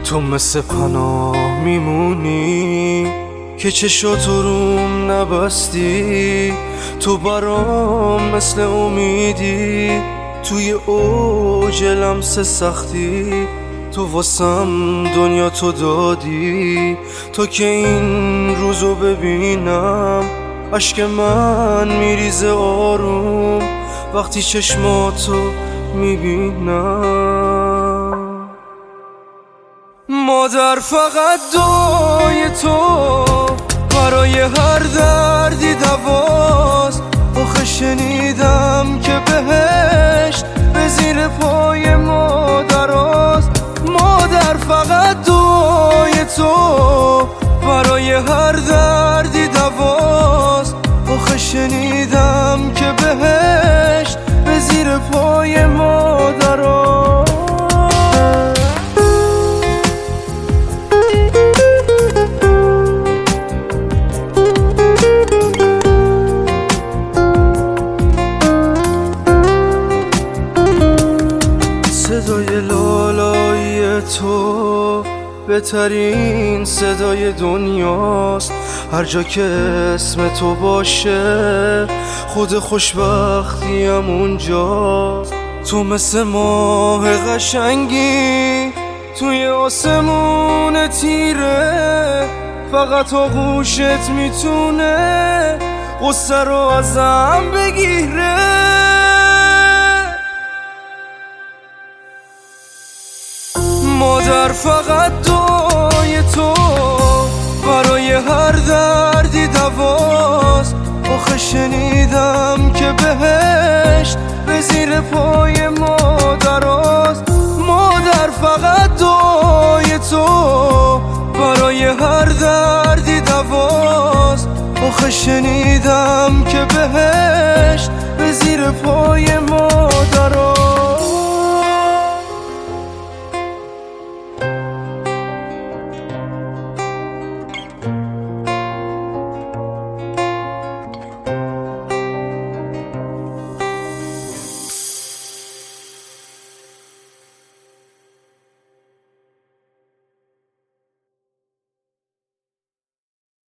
تو مثل پناه میمونی که چشاتو روم نبستی. تو برام مثل امیدی توی اوج لمس سختی. تو واسم دنیا تو دادی تا که این روزو ببینم. اشک من میریزه آروم وقتی چشماتو میبینم. مادر فقط دعای تو برای هر دردی دواست. آخه شنیدم که بهشت به زیر پای مادراست. مادر فقط دعای تو برای هر دردی دواست. آخه شنیدم که بهشت به زیر پای مادراست. صدای لالایی تو بهترین صدای دنیاست. هر جا که اسم تو باشه خود خوشبختیم اونجاست. تو مثل ماه قشنگی توی آسمون تیره. فقط آغوشت میتونه غصه رو ازم بگیره. مادر فقط دعای تو برای هر دردی دواست. آخه شنیدم که بهشت به زیر پای مادراست. مادر فقط دعای تو برای هر دردی دواست. آخه شنیدم که بهشت به زیر پای